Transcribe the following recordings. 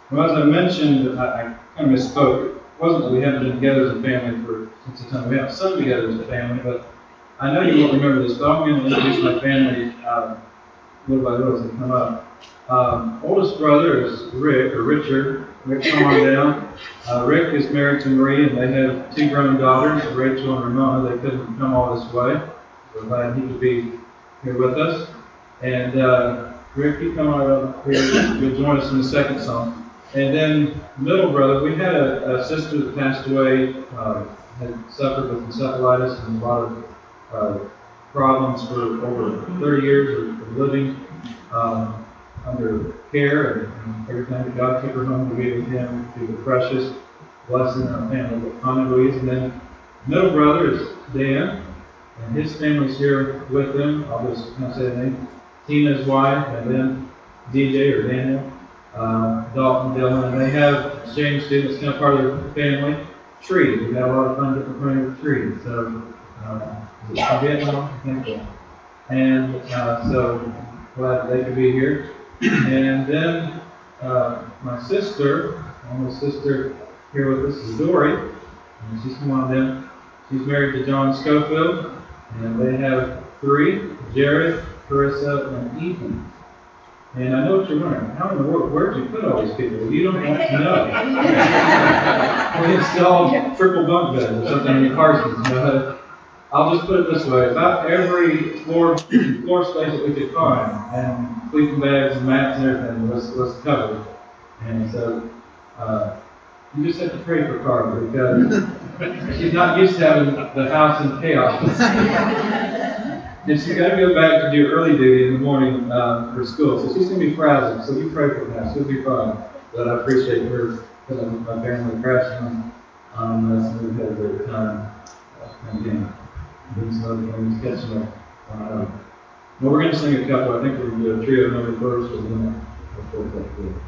Well, as I mentioned, I kind of misspoke. It wasn't that we haven't been together as a family since the time we have sung together as a family, but I know you won't remember this, but I'm going to introduce my family little by little as they come up. Oldest brother is Rick, or Richard. Rick, come on down. Rick is married to Marie, and they have two grown daughters, Rachel and Ramona. They couldn't come all this way. We're glad he could be here with us. And Rick, you come on up here. You'll join us in the second song. And then middle brother, we had a sister that passed away, had suffered with encephalitis and a lot of problems for over 30 years of living under care and everything. But God took her home to be with Him through the precious blessing in our family with Anna Louise. And then middle brother is Dan, and his family's here with him. I'll just kind of say the name. Tina's wife, and then DJ or Daniel, Dalton, Dylan, and they have exchange students, kind of part of their family. Tree, we've had a lot of fun different playing with Tree. So, Vietnam, I think so. And so glad they could be here. And then my sister, almost sister here with us is Dory, and she's come on down. She's married to John Schofield, and they have three: Jared, Carissa, and Ethan. And I know what you're wondering, how in the world, where'd you put all these people? You don't want to know. We installed triple bunk beds or something in the car seats. You know? I'll just put it this way, about every floor space that we could find, and sleeping bags and mats and everything was covered. And so you just have to pray for Carla, because she's not used to having the house in chaos. And she's got to go back to do early duty in the morning for school, so she's going to be frazzled. So you pray for her now; she'll be fine. But I appreciate her putting my family crashing on us, and we've had a great time. And again, doing some other things, catching up. But we're going to sing a couple. I think we're going to do a trio number first, and then we'll go back to it.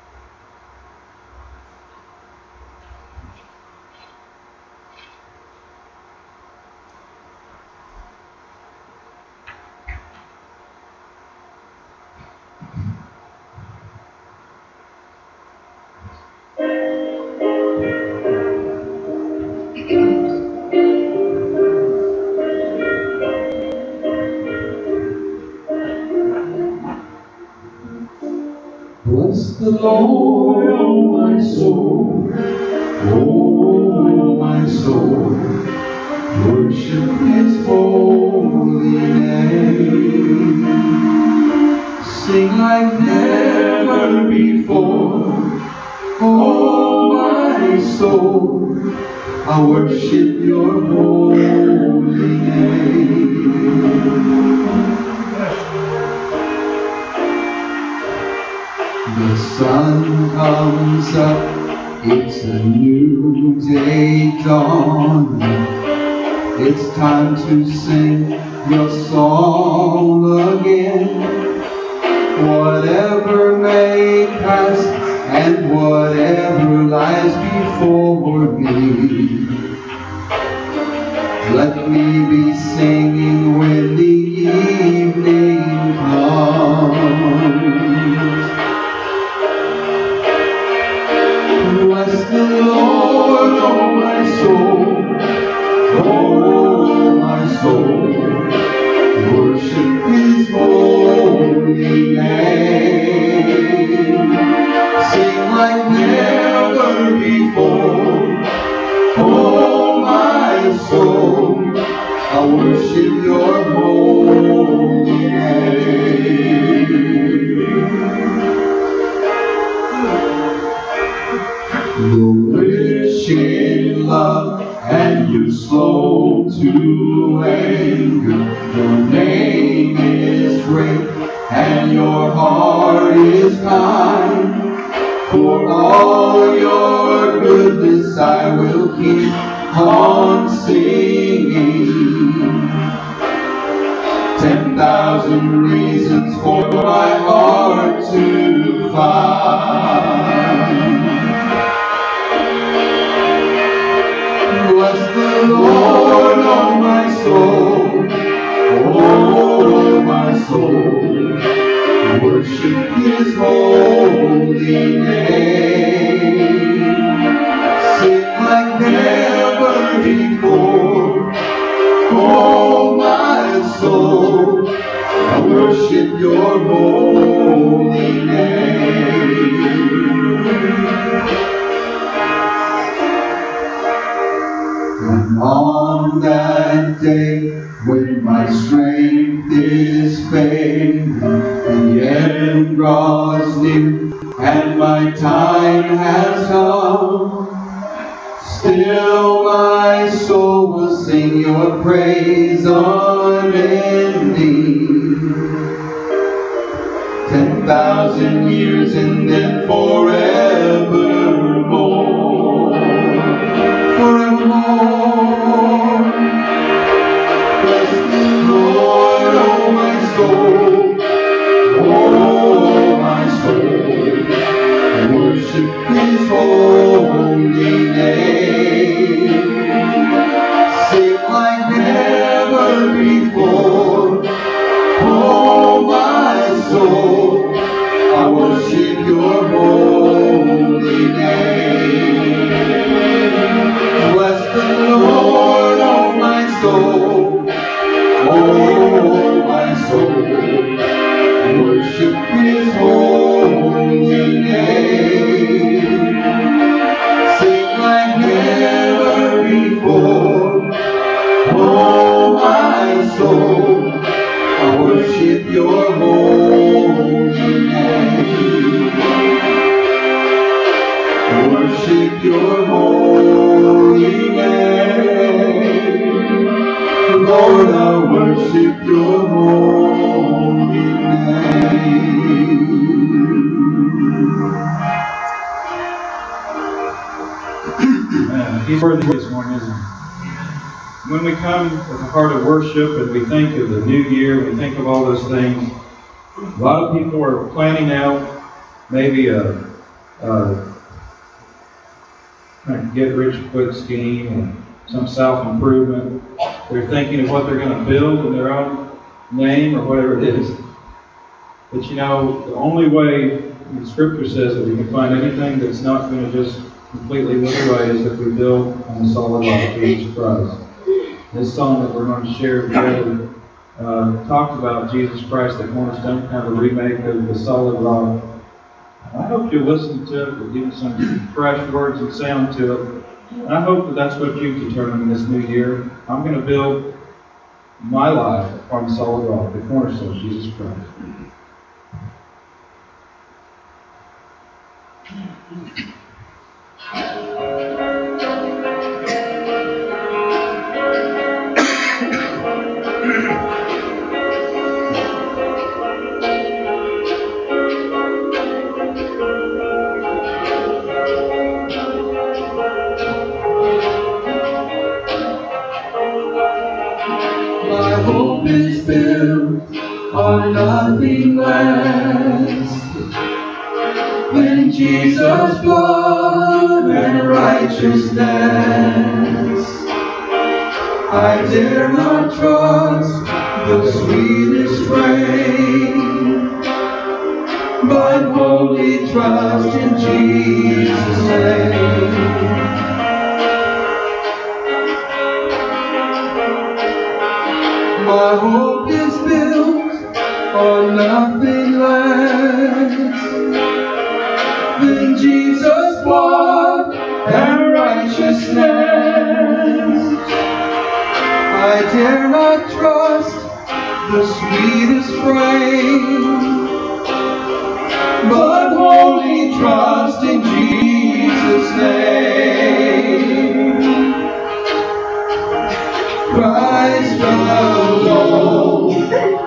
Bless the Lord, oh my soul, oh my soul, worship His holy name. Sing like never before, oh my soul, I worship Your holy name. The sun comes up, it's a new day dawning. It's time to sing Your song again. Whatever may pass and whatever lies before me, let me be singing when the evening comes. Bless the Lord, oh my soul, oh my soul, worship His holy name. Sing like never before, oh my soul, I worship Your holy name. You're rich in love and You're slow to anger. Your name is great and Your heart is kind. For all Your goodness I will keep on singing. 10,000 reasons for my heart to find. Bless the Lord, oh my soul, oh my soul, worship His holy name. I worship your holy name. And on that day when my strength is failing, the end draws near, and my time has come, still my soul will sing your praise unending. 10,000 years and then forevermore. Forevermore. Bless the Lord, oh my soul. Oh my soul. Worship his holy name. Sing like never before. Oh my soul, I worship your holy name. Bless the Lord, oh my soul. Oh my soul, worship his holy name. Sing like never before. Oh my soul, I worship your holy name. Worship your holy name. Lord, I worship your holy name. He's worthy this morning, isn't he? When we come with a heart of worship and we think of the new year, we think of all those things, a lot of people are planning out maybe a get-rich-quick scheme or some self-improvement. They're thinking of what they're going to build in their own name or whatever it is. But you know, the only way the Scripture says that we can find anything that's not going to just completely wither away is if we build on the solid rock, Jesus Christ. This song that we're going to share together talks about Jesus Christ, the cornerstone, kind of a remake of the solid rock. I hope you'll listen to it, we'll give you some fresh words and sound to it. And I hope that that's what you determine in this new year. I'm going to build my life on the solid rock, the cornerstone, Jesus Christ. My hope is built on nothing less than Jesus' blood and righteousness. I dare not trust the sweetest frame, but wholly trust in Jesus' name. My hope is built on nothing less than Jesus' blood and righteousness. I dare not trust the sweetest frame, but wholly trust in Jesus' name. Christ alone,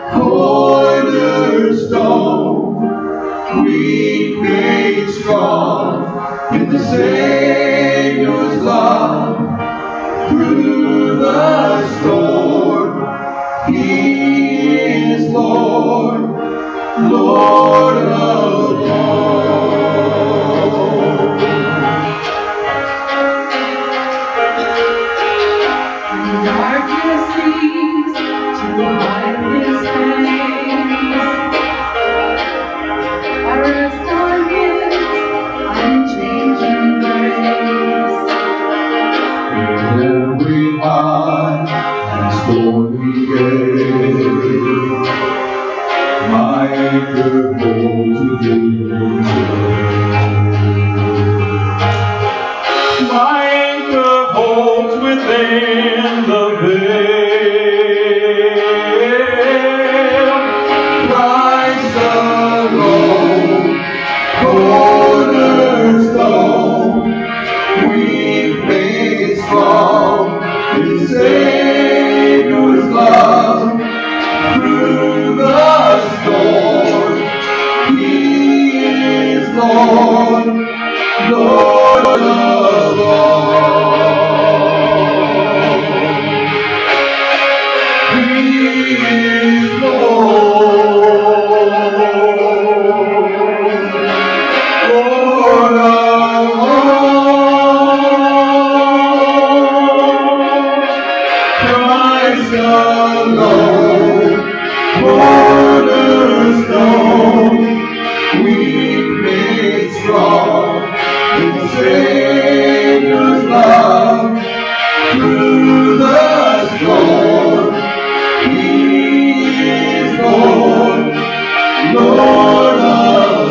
cornerstone, weak made strong in the Savior's love. Through the storm, He is Lord, Lord of all. Darkness seems to hide His face. I rest on His unchanging grace. anchor holds within the my anchor holds within the veil. Christ alone, cornerstone, we've made strong in Savior's love. Through the storm, He is Lord, Lord of all. He is Lord, Lord of all. Christ alone, cornerstone, we've made strong in Savior's love. Through the storm, He is Lord, Lord of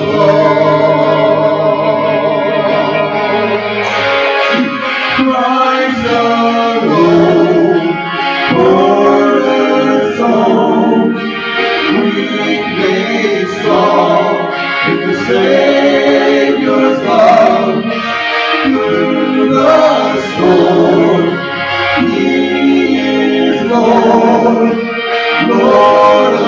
all. Christ alone, cornerstone, we've made strong in the Savior's love. Through the storm, He is Lord, Lord of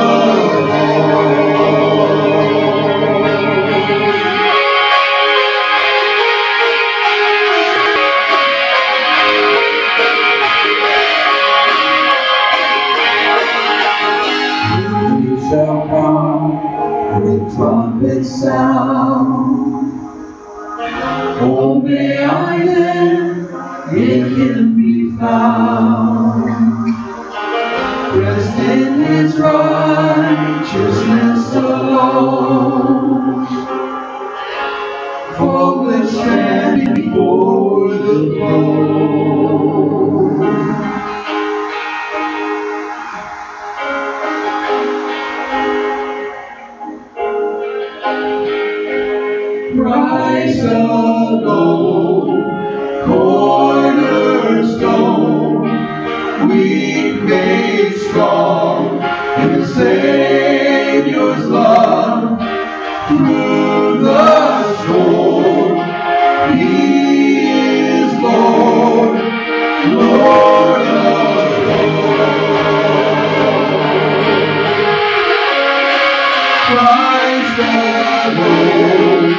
all. He shall come with trumpet sound. Oh, may I then in Him be found, rest in His righteousness alone, faultless standing before the throne. Christ alone, cornerstone, we've made strong in the Savior's love. Through the storm, He is Lord, Lord of all. Christ alone,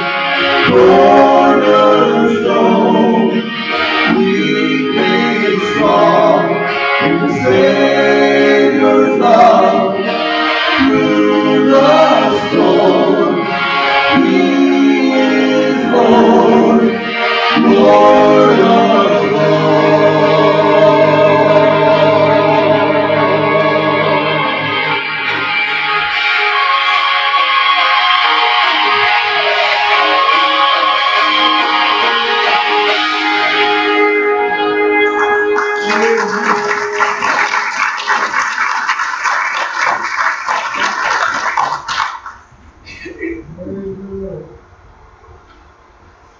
cornerstone, we've made strong in the Savior's love. Through the storm, He is Lord, Lord of all.